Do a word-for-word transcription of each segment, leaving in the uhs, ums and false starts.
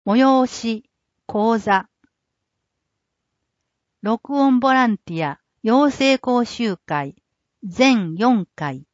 催し、講座。録音ボランティア養成講習会全よんかい。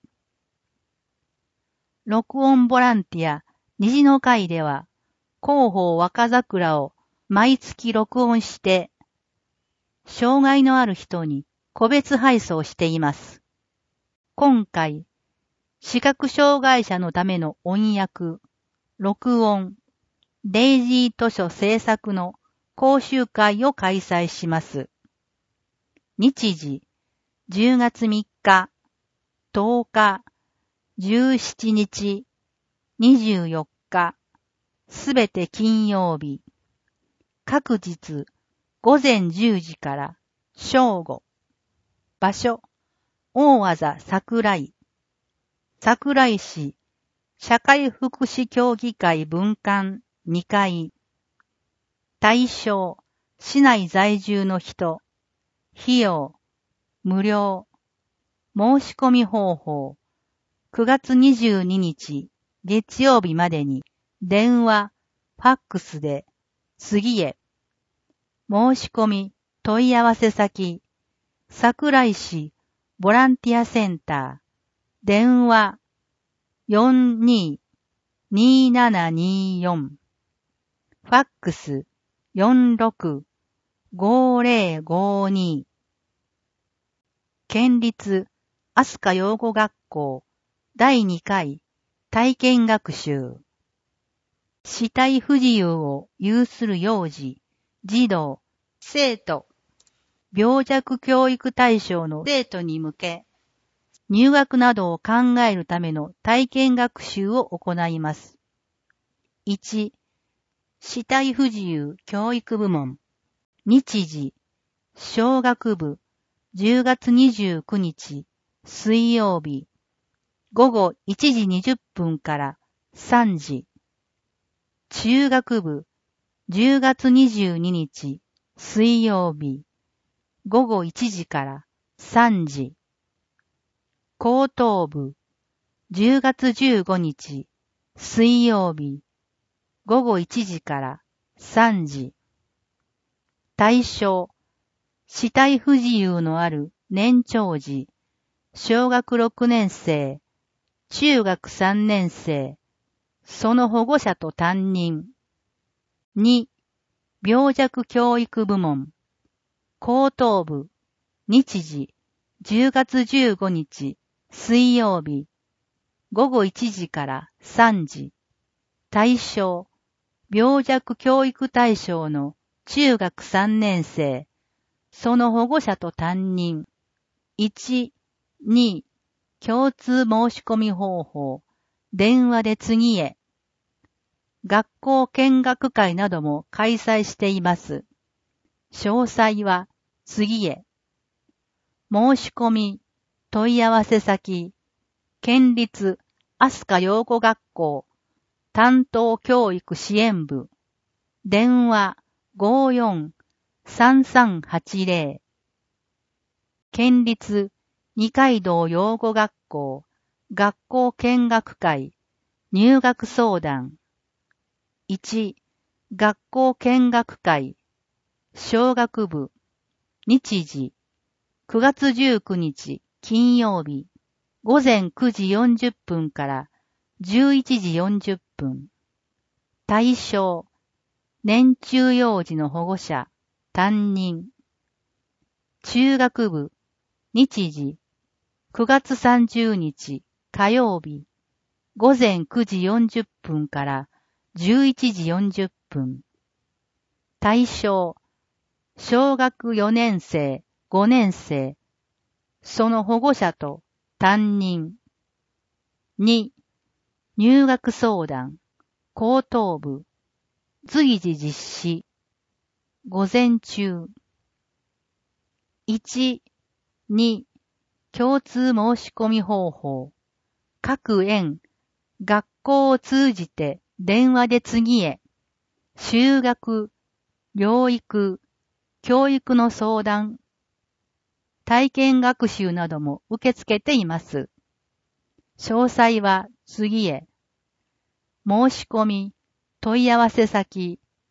録音ボランティア虹の会では、広報若桜を毎月録音して、障害のある人に個別配送しています。今回、視覚障害者のための音訳、録音、デイジー図書制作の講習会を開催します。日時、じゅうがつみっか、とおか、じゅうしちにち、にじゅうよっか、すべて金曜日。各日、ごぜんじゅうじから正午。場所、大字桜井。桜井市、社会福祉協議会分館にかい。対象、市内在住の人。費用、無料。申し込み方法、くがつにじゅうににち月曜日までに電話、ファックスで次へ。申し込み、問い合わせ先、桜井市ボランティアセンター、電話 よんにーにーななにーよん、ファックス よんろくごーぜろごーにー、県立飛鳥養護学校だいにかい体験学習。視体不自由を有する幼児、児童、生徒、病弱教育対象の生徒に向け、入学などを考えるための体験学習を行います。いち、視体不自由教育部門。日時、小学部、じゅうがつにじゅうくにち、水曜日、ごごいちじにじゅっぷんからさんじ。中学部、じゅうがつにじゅうににち、水曜日、ごごいちじからさんじ。高等部、じゅうがつじゅうごにち、水曜日、ごごいちじからさんじ。対象、視体不自由のある年長児、小学ろくねんせい、中学さんねんせい、その保護者と担任。に、病弱教育部門。高等部、日時、じゅうがつじゅうごにち、水曜日、ごごいちじからさんじ。対象、病弱教育対象の中学さんねんせい、その保護者と担任。いち、に、共通申し込み方法、電話で次へ。学校見学会なども開催しています。詳細は次へ。申し込み、問い合わせ先、県立飛鳥養護学校担当教育支援部、電話 ごーよんさんさんはちぜろ。県立二階堂養護学校学校見学会入学相談。いち、学校見学会小学部日時くがつじゅうくにち金曜日ごぜんくじよんじゅっぷんからじゅういちじよんじゅっぷん。対象、年中幼児の保護者、担任。中学部、日時、くがつさんじゅうにち火曜日、ごぜんくじよんじゅっぷんからじゅういちじよんじゅっぷん。対象、小学よねんせい、ごねんせい、その保護者と担任。に、入学相談、高等部、随時実施、午前中。いち、に、共通申し込み方法、各園、学校を通じて電話で次へ、就学、療育、教育の相談、体験学習なども受け付けています。詳細は次へ。申し込み、問い合わせ先、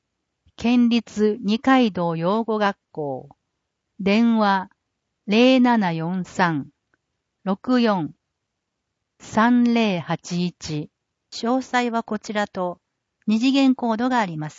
県立二階堂養護学校。電話 ゼロななよんさん ろくよん さんゼロはちいち。詳細はこちらと二次元コードがあります。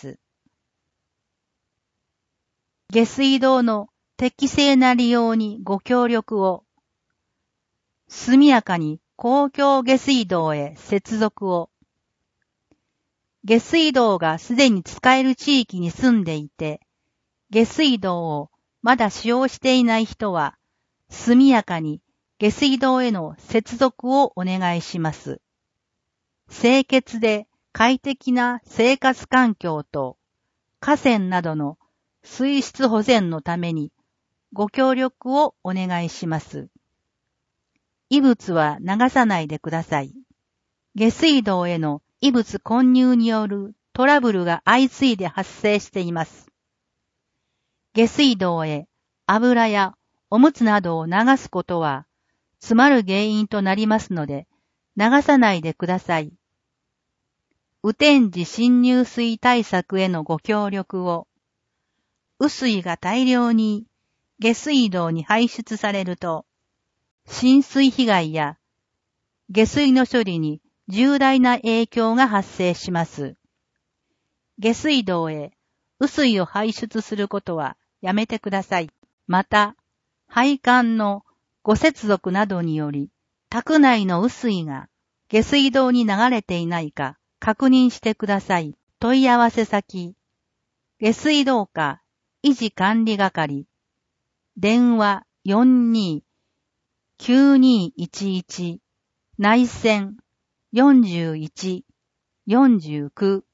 下水道の適正な利用にご協力を。速やかに公共下水道へ接続を。下水道がすでに使える地域に住んでいて、下水道をまだ使用していない人は、速やかに下水道への接続をお願いします。清潔で快適な生活環境と河川などの水質保全のためにご協力をお願いします。異物は流さないでください。下水道への異物混入によるトラブルが相次いで発生しています。下水道へ油やおむつなどを流すことは詰まる原因となりますので流さないでください。雨天時浸入水対策へのご協力を。雨水が大量に下水道に排出されると浸水被害や下水の処理に重大な影響が発生します。下水道へ雨水を排出することはやめてください。また、配管のご接続などにより、宅内の雨水が下水道に流れていないか確認してください。問い合わせ先、下水道課維持管理係、電話 よんにーきゅうにーいちいち、内線よんじゅういち、よんじゅうきゅう。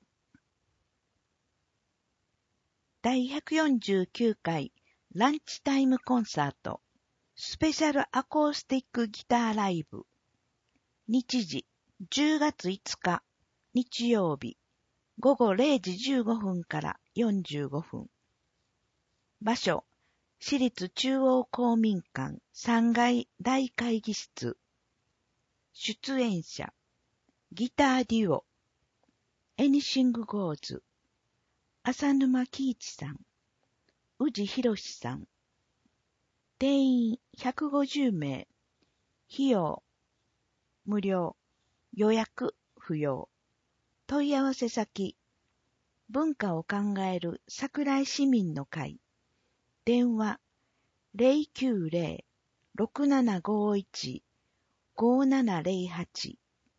第ひゃくよんじゅうきゅうかいランチタイムコンサートスペシャルアコースティックギターライブ。日時じゅうがついつか日曜日ごごれいじじゅうごふんからよんじゅうごふん。場所市立中央公民館さんがい大会議室。出演者ギターデュオエニシングゴーズ浅沼喜一さん宇治博さん。定員ひゃくごじゅうめい。費用無料。予約不要。問い合わせ先文化を考える桜井市民の会。電話 ゼロきゅうゼロ ろくななごいち ごななゼロはち。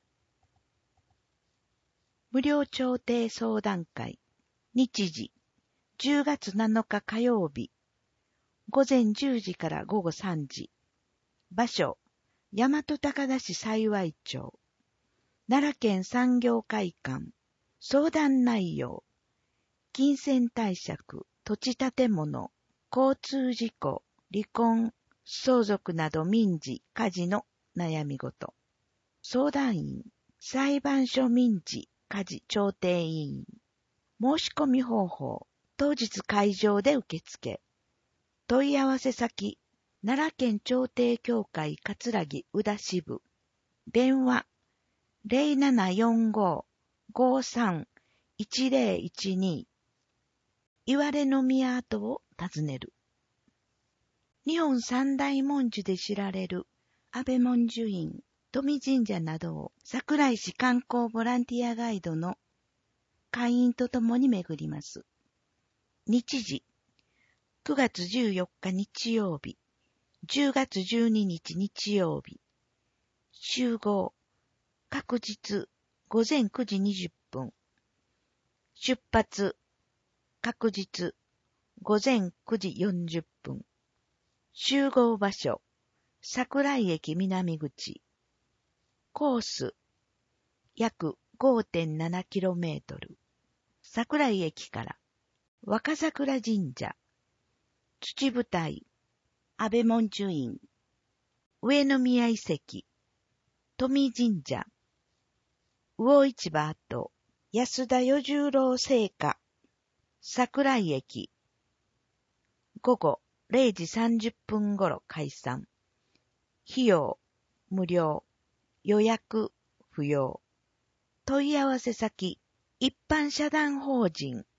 無料調停相談会。日時じゅうがつなのか火曜日ごぜんじゅうじからごごさんじ。場所大和高田市幸町奈良県産業会館。相談内容金銭貸借、土地建物、交通事故、離婚、相続など民事、家事の悩み事。相談員、裁判所民事、家事調停委員。申し込み方法、当日会場で受付。問い合わせ先、奈良県調停協会葛城宇田支部。電話、ゼロななよんご ごさん いちゼロいちに。いわれの宮跡を訪ねる。日本三大文殊で知られる安倍文殊院、富神社などを桜井市観光ボランティアガイドの会員とともに巡ります。日時、くがつじゅうよっか日曜日、じゅうがつじゅうににち日曜日。集合、確実、ごぜんくじにじゅっぷん。出発、確実、ごぜんくじよんじゅっぷん。集合場所、桜井駅南口。コース、約 ごてんななキロメートル。桜井駅から若桜神社、土舞台、安倍文殊院、上宮遺跡、富神社、魚市場跡、安田与十郎製菓、桜井駅、ごごれいじさんじゅっぷん頃開山。費用、無料、予約、不要。問い合わせ先、一般社団法人、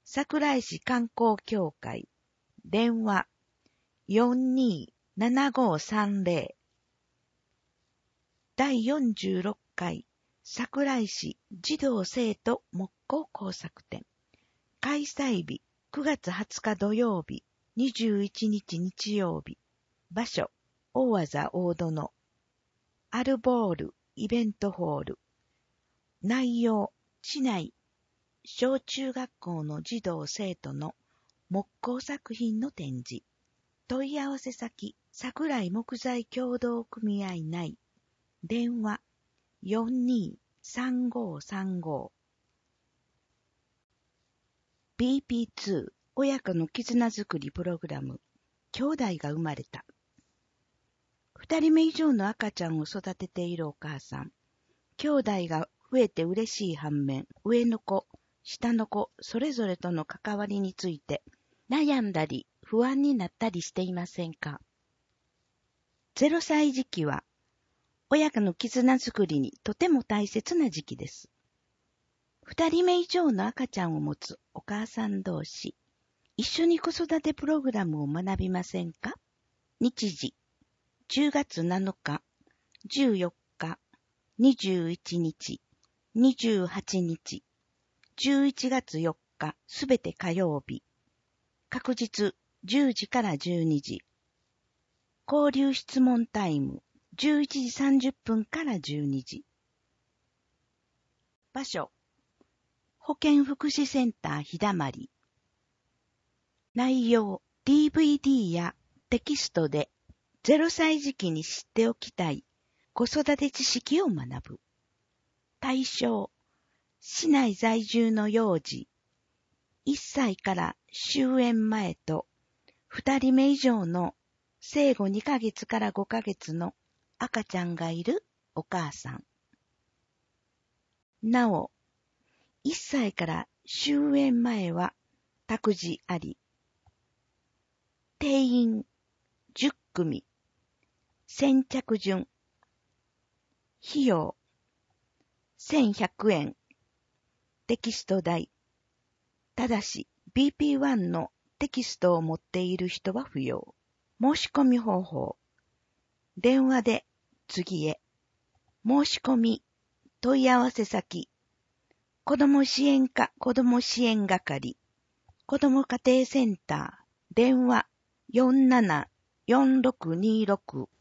桜井市観光協会、電話 よんにーななごーさんぜろ。だいよんじゅうろっかい桜井市児童生徒木工工作展。開催日くがつはつか土曜日、にじゅういちにち日曜日。場所、大字大殿。アルボールイベントホール。内容、市内小中学校の児童生徒の木工作品の展示。問い合わせ先、桜井木材協同組合内。電話 よんにーさんごーさんごー。ビーピーツー 親子の絆づくりプログラム。兄弟が生まれた。二人目以上の赤ちゃんを育てているお母さん。兄弟が増えて嬉しい反面、上の子、下の子、それぞれとの関わりについて悩んだり不安になったりしていませんか？ゼロさい時期は親子の絆づくりにとても大切な時期です。二人目以上の赤ちゃんを持つお母さん同士、一緒に子育てプログラムを学びませんか？日時、じゅうがつなのか、じゅうよっか、にじゅういちにち、にじゅうはちにち、じゅういちがつよっか、すべて火曜日。確日じゅうじからじゅうにじ。交流質問タイムじゅういちじさんじゅっぷんからじゅうにじ。場所、保健福祉センターひだまり。内容、ディーブイディー やテキストでゼロさい時期に知っておきたい子育て知識を学ぶ。対象、市内在住の幼児、いっさいから終園前とふたりめ以上の生後にかげつからごかげつの赤ちゃんがいるお母さん。なお、いっさいから終園前は託児あり。定員じゅっくみ。先着順。費用せんひゃくえん。テキスト代。ただし ビーピーワン のテキストを持っている人は不要。申し込み方法。電話で次へ。申し込み問い合わせ先。子ども支援課子ども支援係。子ども家庭センター。電話よんななよんろくにろく。